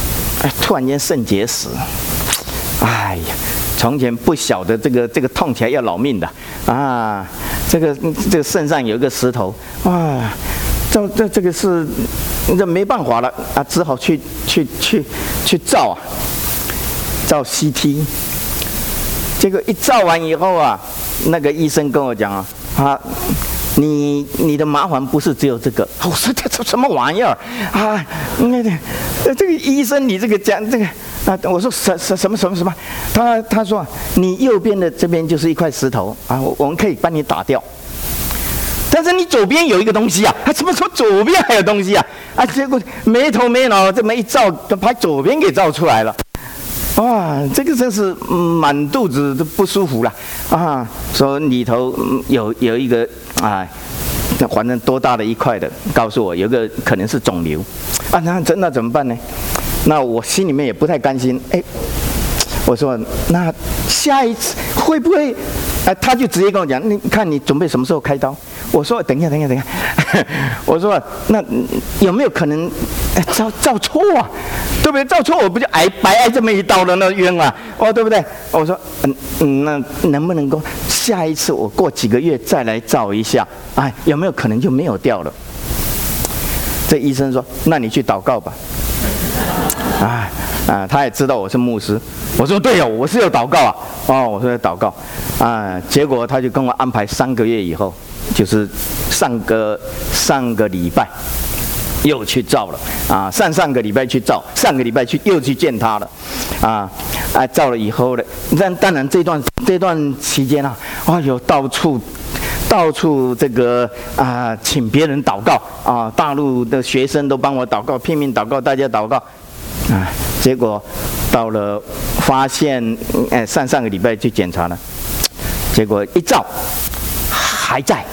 哎，突然间肾结石，哎呀，从前不晓得这个这个痛起来要老命的啊，这个这个肾上有一个石头，哇，这这这个是这没办法了啊，只好去去去去照啊，照 C T， 结果一照完以后啊，那个医生跟我讲啊，啊。你你的麻烦不是只有这个，我说这这什么玩意儿啊？那个这个医生你这个讲这个啊，我说什什什么什么什么？他他说你右边的这边就是一块石头啊，我我们可以帮你打掉。但是你左边有一个东西啊，他怎么说左边还有东西啊？啊，结果没头没脑这么一照，把左边给照出来了。哇，这个真是满肚子都不舒服了啊！说里头有有一个啊，反正多大的一块的，告诉我有个可能是肿瘤啊，那那怎么办呢？那我心里面也不太甘心，哎，我说那下一次会不会？啊，他就直接跟我讲，你看你准备什么时候开刀？我说等一下，等一下，等一下。我说那有没有可能哎照照错啊？对不对？照错我不就挨白挨这么一刀了，那冤啊！哦，对不对？我说嗯嗯，那能不能够下一次我过几个月再来照一下？哎，有没有可能就没有掉了？这医生说，那你去祷告吧。啊啊，他也知道我是牧师。我说对哦，我是有祷告啊。哦，我说有祷告啊。结果他就跟我安排三个月以后，就是上个上个礼拜又去照了啊，上上个礼拜去照，上个礼拜去又去见他了，啊啊，照了以后呢，但当然这段这段期间啊，啊有到处。到处这个啊，请别人祷告啊，大陆的学生都帮我祷告，拼命祷告，大家祷告啊。结果到了发现，哎，上上个礼拜去检查了，结果一照还在，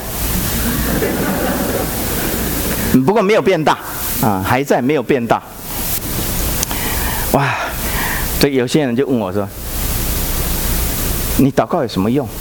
不过没有变大啊，还在没有变大。哇，这有些人就问我说：“你祷告有什么用？”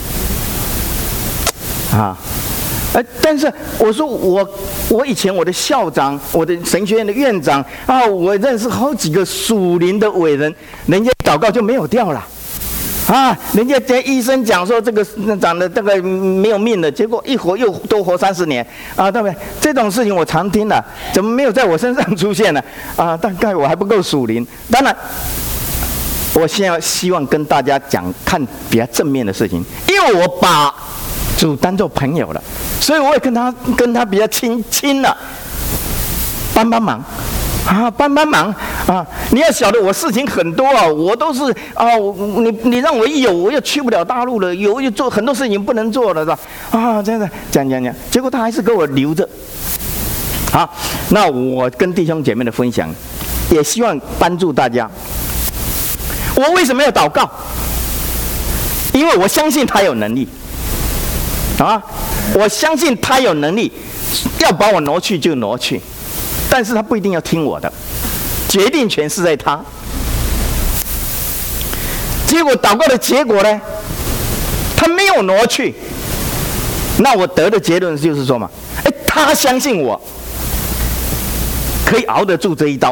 啊，呃，但是我说我我以前我的校长，我的神学院的院长啊，我认识好几个属灵的伟人，人家祷告就没有掉了，啊，人家跟医生讲说这个长得这个没有命了，结果一活又多活三十年啊，对不对？这种事情我常听了，怎么没有在我身上出现呢？啊，大概我还不够属灵。当然，我现在希望跟大家讲看比较正面的事情，因为我把主当做朋友了，所以我也跟他跟他比较亲亲了，帮帮忙啊，帮帮忙啊！你要晓得我事情很多啊，我都是啊，你你让我一有我又去不了大陆了，有又做很多事情不能做了，是吧？啊，真的讲讲讲，结果他还是给我留着。好，那我跟弟兄姐妹的分享，也希望帮助大家。我为什么要祷告？因为我相信他有能力。啊，我相信他有能力，要把我挪去就挪去，但是他不一定要听我的，决定权是在他。结果祷告的结果呢，他没有挪去，那我得的结论就是说嘛，哎，他相信我可以熬得住这一刀，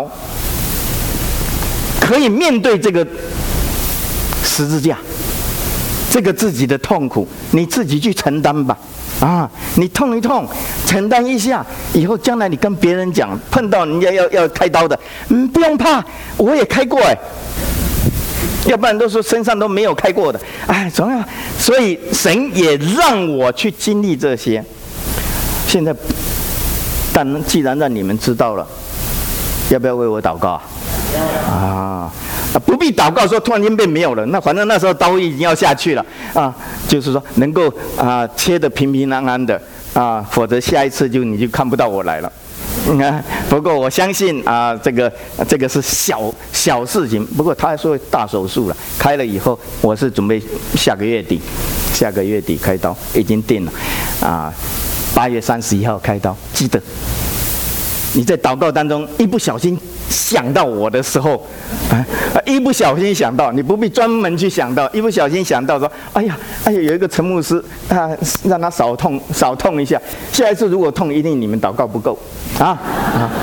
可以面对这个十字架。这个自己的痛苦，你自己去承担吧，啊，你痛一痛，承担一下，以后将来你跟别人讲，碰到人家要要开刀的，嗯，不用怕，我也开过哎，要不然都说身上都没有开过的，哎，总要，所以神也让我去经历这些。现在，但既然让你们知道了，要不要为我祷告啊？啊。啊，不必祷告说突然间变没有了，那反正那时候刀已经要下去了啊，就是说能够啊切得平平安安的啊，否则下一次就你就看不到我来了。嗯啊，不过我相信啊，这个这个是小小事情，不过他还说大手术了，开了以后我是准备下个月底，下个月底开刀已经定了啊，八月三十一号开刀，记得。你在祷告当中一不小心想到我的时候，啊，一不小心想到，你不必专门去想到，一不小心想到说，哎呀，哎呀，有一个陈牧师啊，让他少痛少痛一下，下一次如果痛，一定你们祷告不够，啊啊，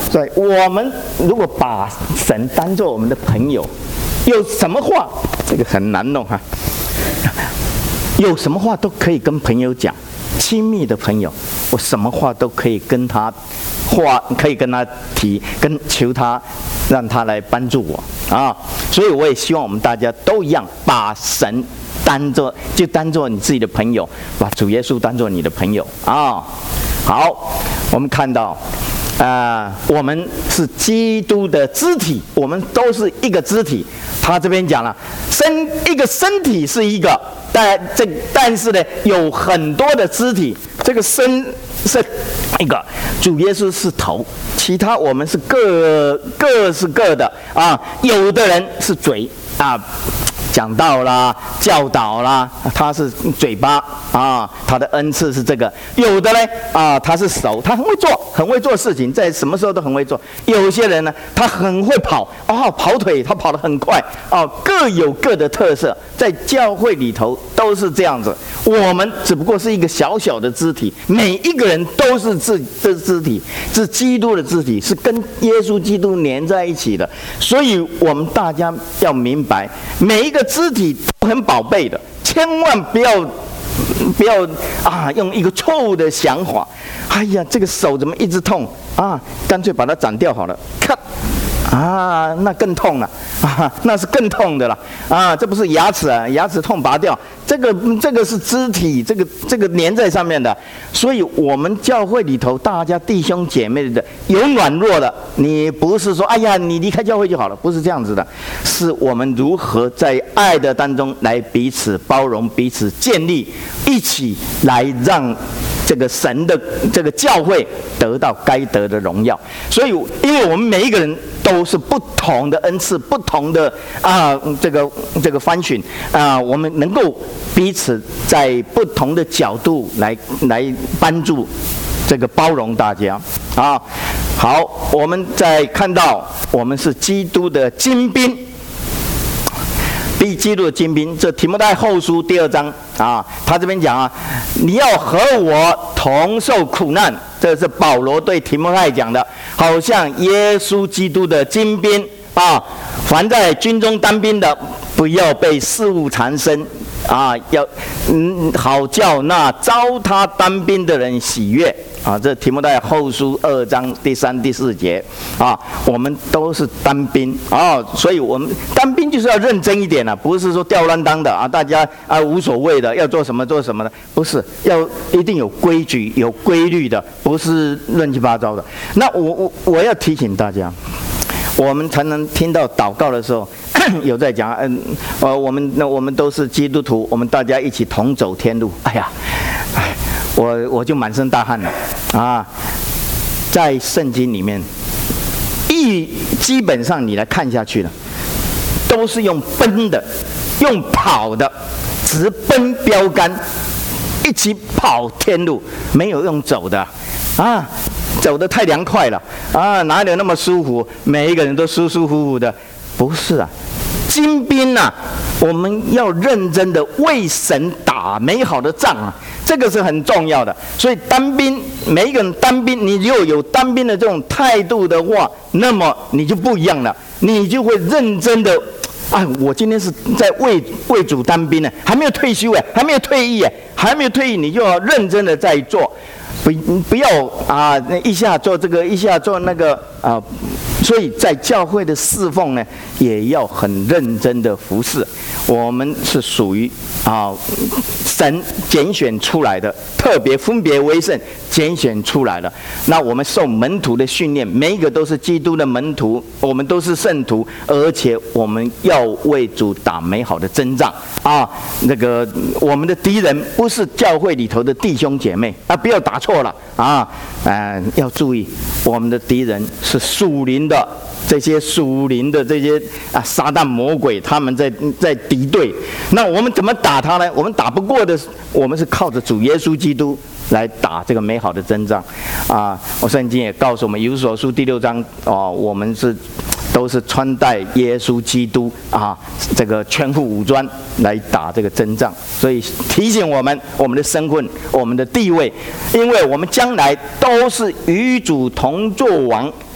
所以我们如果把神当作我们的朋友，有什么话，这个很难弄哈。有什么话都可以跟朋友讲，亲密的朋友，我什么话都可以跟他话，可以跟他提，跟求他，让他来帮助我啊。所以我也希望我们大家都一样，把神当作就当作你自己的朋友，把主耶稣当作你的朋友啊。好，我们看到。啊、呃，我们是基督的肢体，我们都是一个肢体。他这边讲了，身一个身体是一个，但这但是呢，有很多的肢体。这个身是一个，主耶稣是头，其他我们是各各是各的啊。有的人是嘴啊。讲道啦，教导啦，他是嘴巴啊，他的恩赐是这个。有的呢啊，他是手，他很会做，很会做事情，在什么时候都很会做。有些人呢，他很会跑哦，跑腿他跑得很快哦，各有各的特色，在教会里头都是这样子。我们只不过是一个小小的肢体，每一个人都是自这肢体，是基督的肢体，是跟耶稣基督连在一起的。所以我们大家要明白，每一个肢体都很宝贝的，千万不要不要啊，用一个错误的想法。哎呀，这个手怎么一直痛啊？干脆把它斩掉好了，咔啊，那更痛了啊，那是更痛的了啊！这不是牙齿啊，牙齿痛拔掉，这个这个是肢体，这个这个粘在上面的。所以我们教会里头，大家弟兄姐妹的有软弱的，你不是说哎呀你离开教会就好了，不是这样子的，是我们如何在爱的当中来彼此包容、彼此建立，一起来让这个神的这个教会得到该得的荣耀。所以，因为我们每一个人都是不同的恩赐，不同的啊，这个这个翻寻啊，我们能够彼此在不同的角度来来帮助这个包容大家啊。好，我们再看到我们是基督的精兵。逼基督的精兵，这提摩太后书第二章啊，他这边讲啊，你要和我同受苦难，这是保罗对提摩太讲的，好像耶稣基督的精兵啊，凡在军中当兵的，不要被事物缠身啊，要嗯，好叫那招他当兵的人喜悦。啊，这提摩太后书二章第三、第四节啊，我们都是当兵啊，所以我们当兵就是要认真一点了、啊，不是说吊儿郎当的啊，大家啊无所谓的，要做什么做什么的，不是，要一定有规矩、有规律的，不是乱七八糟的。那我我我要提醒大家，我们才能听到祷告的时候。有在讲，嗯，呃，我们那我们都是基督徒，我们大家一起同走天路。哎呀，哎，我我就满身大汗了啊！在圣经里面，一基本上你来看下去了，都是用奔的，用跑的，直奔标杆，一起跑天路，没有用走的啊！走得太凉快了啊，哪有那么舒服？每一个人都舒舒服服的，不是啊。精兵啊，我们要认真的为神打美好的仗啊，这个是很重要的。所以当兵，每一个人当兵，你如果有当兵的这种态度的话，那么你就不一样了，你就会认真的啊，我今天是在为为主当兵呢，还没有退休哎，还没有退役哎，还没有退役，你就要认真的在做，不不要啊，一下做这个，一下做那个啊。所以在教会的侍奉呢，也要很认真的服侍。我们是属于啊神拣选出来的，特别分别为圣拣选出来的。那我们受门徒的训练，每一个都是基督的门徒，我们都是圣徒，而且我们要为主打美好的征战啊。那个我们的敌人不是教会里头的弟兄姐妹啊，不要打错了啊！呃，要注意，我们的敌人是属灵的。这些属灵的这些啊撒旦魔鬼，他们在在敌对。那我们怎么打他呢？我们打不过的，我们是靠着主耶稣基督来打这个美好的征战啊！我圣经也告诉我们，以弗所书第六章哦，我们是都是穿戴耶稣基督啊，这个全副武装来打这个征战。所以提醒我们，我们的身份，我们的地位，因为我们将来都是与主同作王，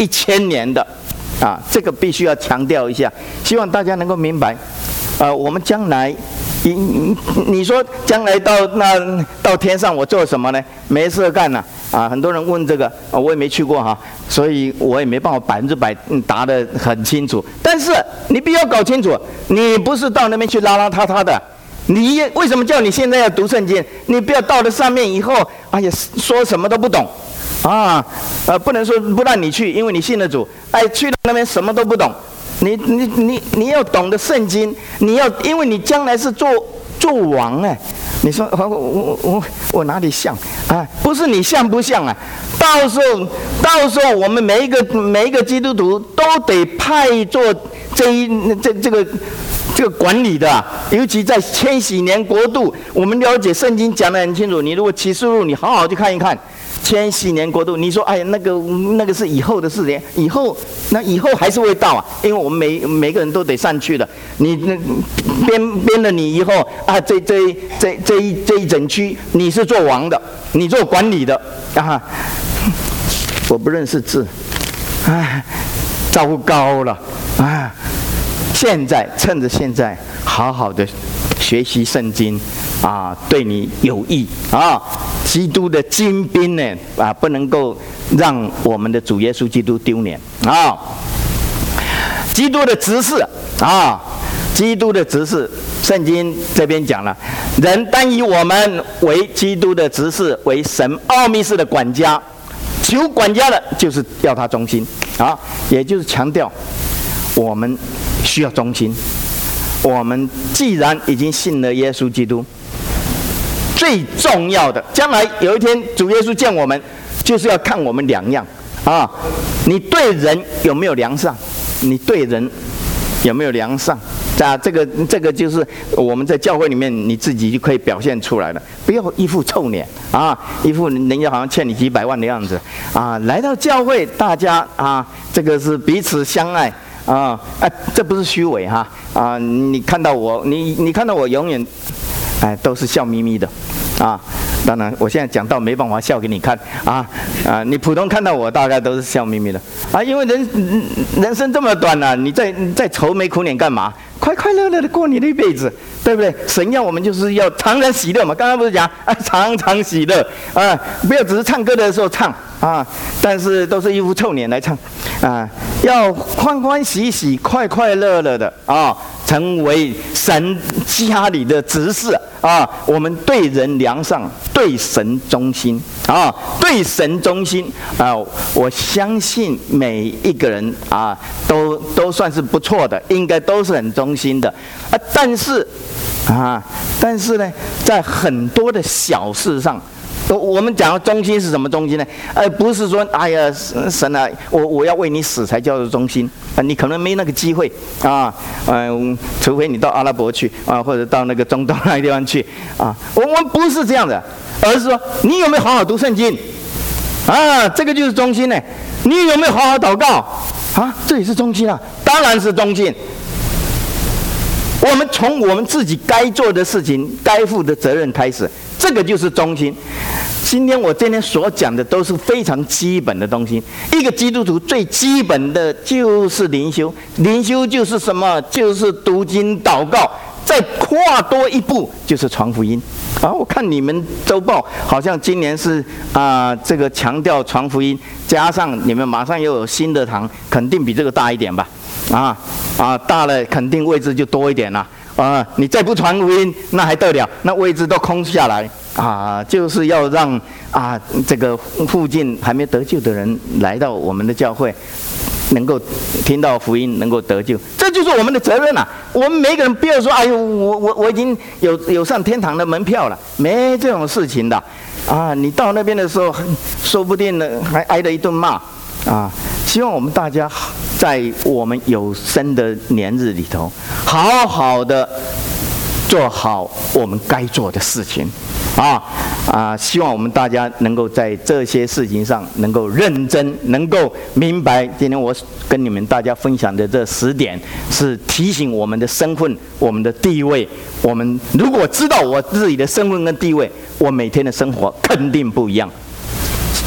一千年的，啊，这个必须要强调一下，希望大家能够明白。呃，我们将来，你你你说将来到那到天上我做什么呢？没事干了啊！很多人问这个，啊，我也没去过哈，所以我也没办法百分之百答得很清楚。但是你必须要搞清楚，你不是到那边去邋邋遢遢的。你为什么叫你现在要读圣经？你不要到了上面以后，哎呀，说什么都不懂，啊，呃，不能说不让你去，因为你信了主，哎，去到那边什么都不懂。你你你你要懂得圣经，你要，因为你将来是做做王哎。你说我我我我哪里像啊？不是你像不像啊？到时候到时候我们每一个每一个基督徒都得派做这一这这个这个管理的、啊，尤其在千禧年国度，我们了解圣经讲得很清楚。你如果启示录你好好去看一看。千禧年国度，你说哎，那个那个是以后的事情，以后那以后还是会到啊，因为我们每每个人都得上去的。你那编编了你以后啊，这这这这一这一整区你是做王的，你做管理的啊。我不认识字，哎，糟糕了啊！现在趁着现在，好好的学习圣经啊，对你有益啊。基督的精兵呢啊，不能够让我们的主耶稣基督丢脸啊！基督的执事啊，基督的执事，圣经这边讲了，人当以我们为基督的执事，为神奥秘事的管家。求管家的，就是要他忠心啊，也就是强调我们需要忠心。我们既然已经信了耶稣基督。最重要的，将来有一天主耶稣见我们，就是要看我们两样啊！你对人有没有良善？你对人有没有良善？啊，这个这个就是我们在教会里面你自己就可以表现出来了，不要一副臭脸啊，一副人家好像欠你几百万的样子啊！来到教会，大家啊，这个是彼此相爱啊！哎、啊，这不是虚伪哈啊！你看到我，你你看到我永远。哎，都是笑眯眯的，啊，当然，我现在讲到没办法笑给你看啊啊！你普通看到我大概都是笑眯眯的啊，因为人人生这么短了、啊，你再再愁眉苦脸干嘛？快快乐乐的过你的一辈子，对不对？神要我们就是要常常喜乐嘛。刚刚不是讲啊，常常喜乐啊，不要只是唱歌的时候唱啊，但是都是一副臭脸来唱啊，要欢欢喜喜、快快乐乐的啊。成为神家里的执事啊，我们对人良善，对神忠心啊，对神忠心啊，我相信每一个人啊，都都算是不错的，应该都是很忠心的啊。但是啊，但是呢，在很多的小事上。我们讲的忠心是什么忠心呢？呃，不是说哎呀神啊，我我要为你死才叫做忠心啊，你可能没那个机会啊，嗯、呃，除非你到阿拉伯去啊，或者到那个中东那个地方去啊。我们不是这样的，而是说你有没有好好读圣经啊？这个就是忠心呢。你有没有好好祷告啊？这也是忠心啊，当然是忠心。我们从我们自己该做的事情、该负的责任开始。这个就是忠心。今天我今天所讲的都是非常基本的东西。一个基督徒最基本的就是灵修，灵修就是什么？就是读经祷告，再跨多一步就是传福音。啊，我看你们周报好像今年是啊、呃，这个强调传福音，加上你们马上又有新的堂，肯定比这个大一点吧？啊啊，大了肯定位置就多一点了。啊，你再不传福音，那还得了？那位置都空下来啊！就是要让啊这个附近还没得救的人来到我们的教会，能够听到福音，能够得救，这就是我们的责任啊！我们每个人不要说，哎呦，我我我已经有有上天堂的门票了，没这种事情的啊！你到那边的时候，说不定呢还挨了一顿骂啊！希望我们大家在我们有生的年日里头，好好的做好我们该做的事情，啊啊！希望我们大家能够在这些事情上能够认真，能够明白。今天我跟你们大家分享的这十点，是提醒我们的身份、我们的地位。我们如果知道我自己的身份跟地位，我每天的生活肯定不一样。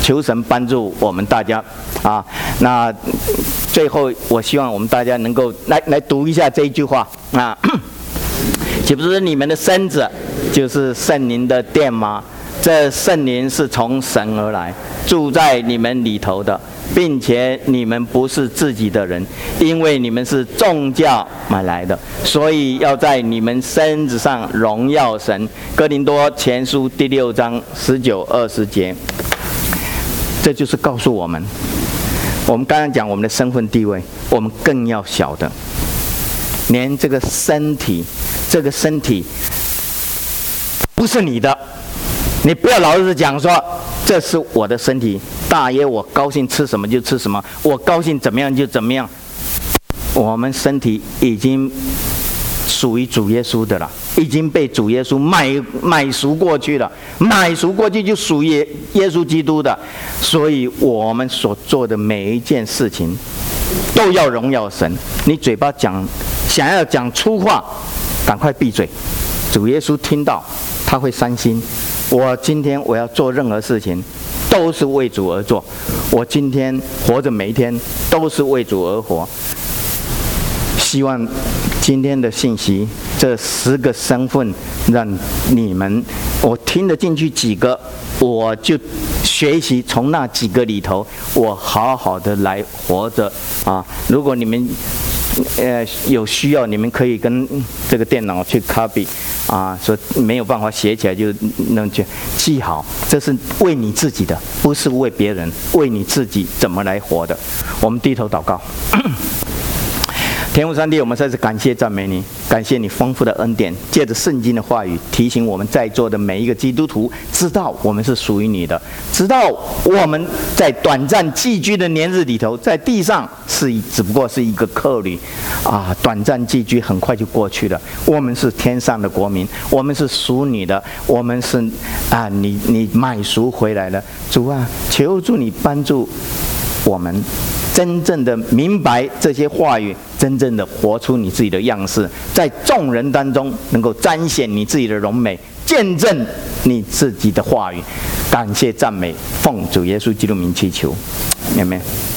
求神帮助我们大家啊。那最后，我希望我们大家能够来来读一下这一句话啊。岂不是你们的身子就是圣灵的殿吗？这圣灵是从神而来，住在你们里头的，并且你们不是自己的人，因为你们是重价买来的，所以要在你们身子上荣耀神。哥林多前书第六章十九二十节，这就是告诉我们，我们刚刚讲我们的身份地位，我们更要晓得，连这个身体，这个身体不是你的。你不要老是讲说这是我的身体，大爷我高兴吃什么就吃什么，我高兴怎么样就怎么样。我们身体已经属于主耶稣的了，已经被主耶稣买买赎过去了，买赎过去就属于耶稣基督的。所以我们所做的每一件事情都要荣耀神。你嘴巴讲想要讲粗话，赶快闭嘴，主耶稣听到他会伤心。我今天我要做任何事情都是为主而做，我今天活着每一天都是为主而活。希望今天的信息这十个身份让你们我听得进去几个，我就学习从那几个里头我好好的来活着啊。如果你们呃有需要，你们可以跟这个电脑去 copy 啊，说没有办法写起来就能去记好，这是为你自己的，不是为别人，为你自己怎么来活的。我们低头祷告。天父上帝，我们再次感谢赞美你，感谢你丰富的恩典，借着圣经的话语提醒我们在座的每一个基督徒，知道我们是属于你的，知道我们在短暂寄居的年日里头，在地上是只不过是一个客旅啊，短暂寄居很快就过去了。我们是天上的国民，我们是属你的，我们是啊，你你买赎回来了。主啊，求主你帮助我们真正的明白这些话语，真正的活出你自己的样式，在众人当中能够彰显你自己的荣美，见证你自己的话语。感谢赞美，奉主耶稣基督名祈求，阿们。